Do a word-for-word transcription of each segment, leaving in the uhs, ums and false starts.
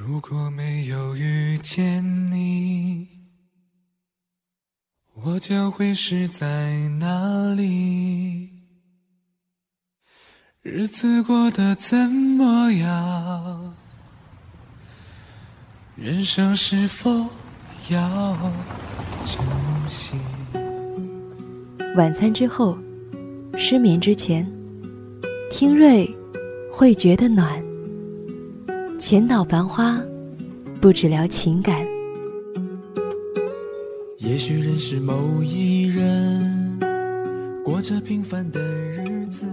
如果没有遇见你，我将会是在哪里？日子过得怎么样？人生是否要珍惜？ 晚餐之后，失眠之前，听瑞会觉得暖。浅岛繁花，不只聊情感。 也许认识某一人，过着平凡的日子。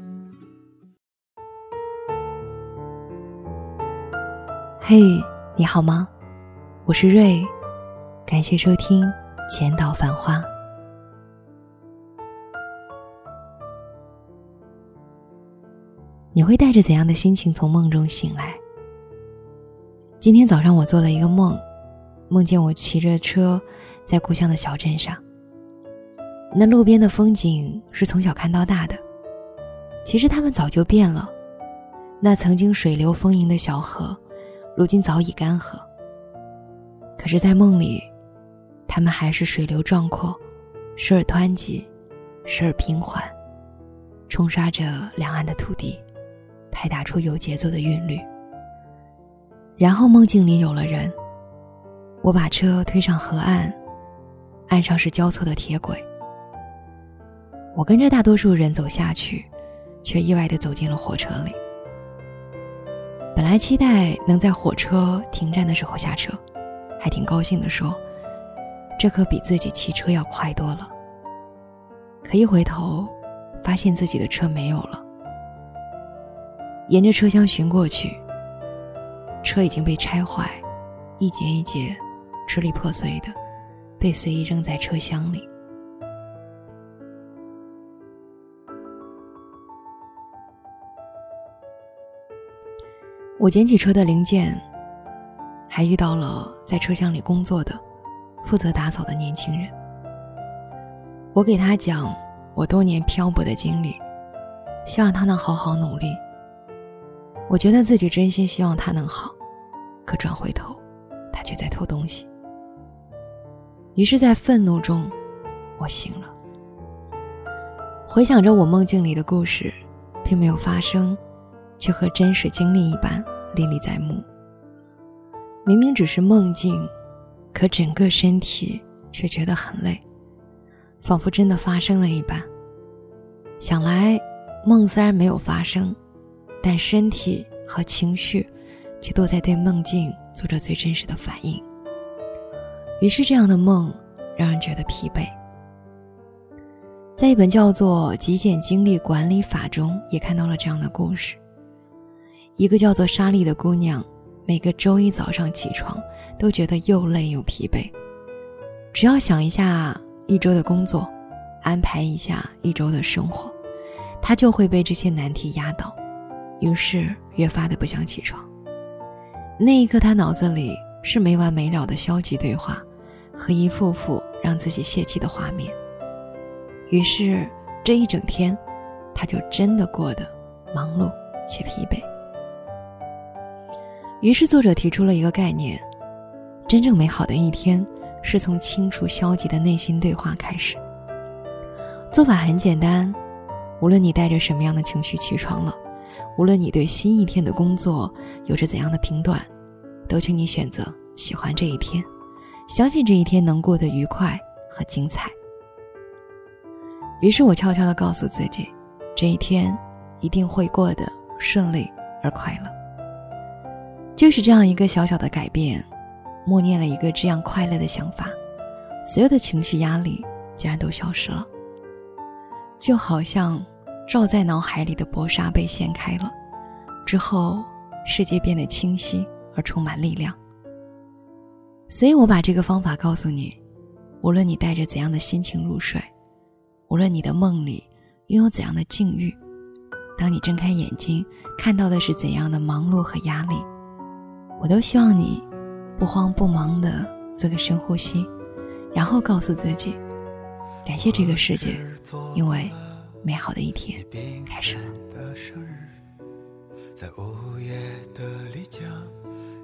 嘿，你好吗？我是瑞，感谢收听浅岛繁花。你会带着怎样的心情从梦中醒来？今天早上我做了一个梦，梦见我骑着车在故乡的小镇上。那路边的风景是从小看到大的，其实它们早就变了。那曾经水流丰盈的小河，如今早已干涸。可是在梦里，它们还是水流壮阔，时而湍急，时而平缓，冲刷着两岸的土地，拍打出有节奏的韵律。然后梦境里有了人，我把车推上河岸，岸上是交错的铁轨。我跟着大多数人走下去，却意外地走进了火车里。本来期待能在火车停站的时候下车，还挺高兴地说，这可比自己骑车要快多了。可一回头，发现自己的车没有了。沿着车厢寻过去，车已经被拆坏，一节一节支离破碎的被随意扔在车厢里。我捡起车的零件，还遇到了在车厢里工作的负责打扫的年轻人。我给他讲我多年漂泊的经历，希望他能好好努力。我觉得自己真心希望他能好，可转回头他却在偷东西。于是在愤怒中我醒了，回想着我梦境里的故事并没有发生，却和真实经历一般历历在目。明明只是梦境，可整个身体却觉得很累，仿佛真的发生了一般。想来梦虽然没有发生，但身体和情绪却都在对梦境做着最真实的反应。于是这样的梦让人觉得疲惫。在一本叫做《极简精力管理法》中也看到了这样的故事。一个叫做莎莉的姑娘，每个周一早上起床都觉得又累又疲惫，只要想一下一周的工作，安排一下一周的生活，她就会被这些难题压倒，于是越发的不想起床。那一刻她脑子里是没完没了的消极对话和一幅幅让自己泄气的画面，于是这一整天她就真的过得忙碌且疲惫。于是作者提出了一个概念，真正美好的一天是从清除消极的内心对话开始。做法很简单，无论你带着什么样的情绪起床了，无论你对新一天的工作有着怎样的评断，都请你选择喜欢这一天，相信这一天能过得愉快和精彩。于是我悄悄地告诉自己，这一天一定会过得顺利而快乐。就是这样一个小小的改变，默念了一个这样快乐的想法，所有的情绪压力竟然都消失了。就好像罩在脑海里的薄纱被掀开了，之后世界变得清晰而充满力量。所以我把这个方法告诉你，无论你带着怎样的心情入睡，无论你的梦里拥有怎样的境遇，当你睁开眼睛看到的是怎样的忙碌和压力，我都希望你不慌不忙地做个深呼吸，然后告诉自己，感谢这个世界，因为美好的一天开始了。 在午夜的丽江，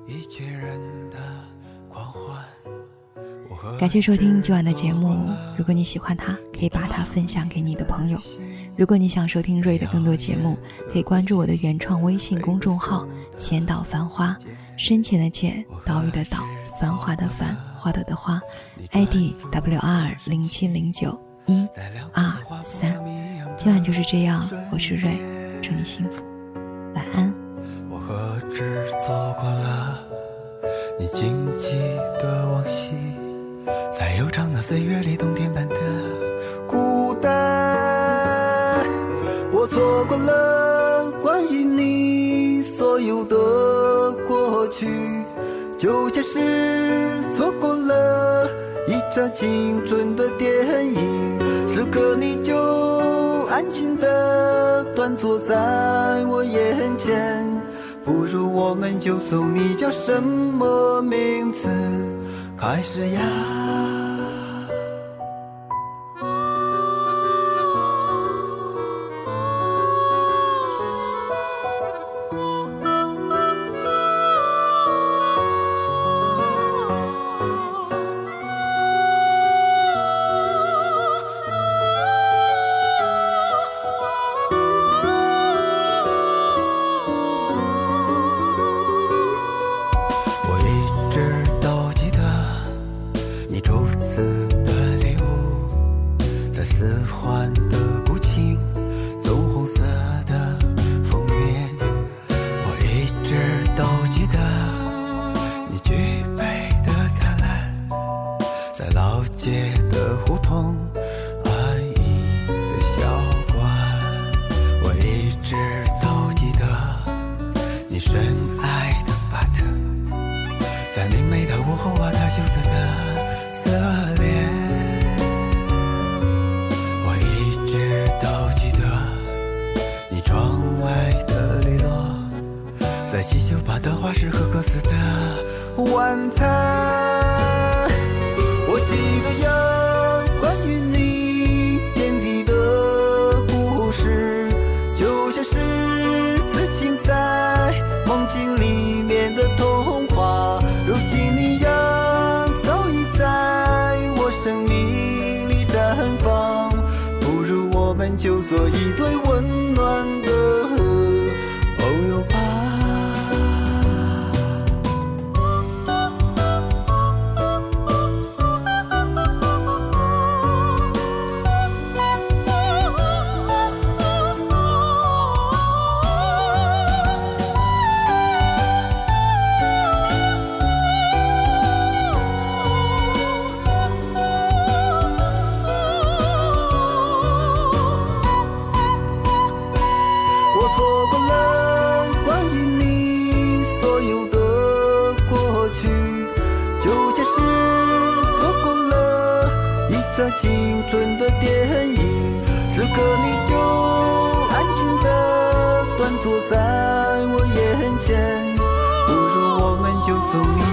一群人的狂欢。 感谢收听今晚的节目，如果你喜欢它，可以把它分享给你的朋友。如果你想收听瑞的更多节目，可以关注我的原创微信公众号浅岛繁花，深浅的浅，岛屿的岛，繁华的繁，花朵的花， I D W R 零七零九一二三。今晚就是这样，我是瑞，祝你幸福，晚安。 我何止走过了你荆棘的往昔，在悠长的岁月里，冬天般的孤单。我错过了关于你所有的过去，就像是错过了一场青春的电影，此刻你就安静地端坐在我眼前，不如我们就从你叫什么名字开始呀。四环的古琴，棕红色的封面，我一直都记得你举杯的灿烂，在老街的胡同安逸的小馆，我一直都记得你深爱的巴特，在明媚的午后啊，他羞涩的色脸，窗外的篱落，在七九八的花市和各自的晚餐。我记得有关于你点滴的故事，就像是刺青在梦境里面的童话，如今你一样早已在我生命里绽放，不如我们就做一对温暖的朋友吧。错过了关于你所有的过去，就像是错过了一场青春的电影，此刻你就安静地端坐在我眼前，不如我们就从你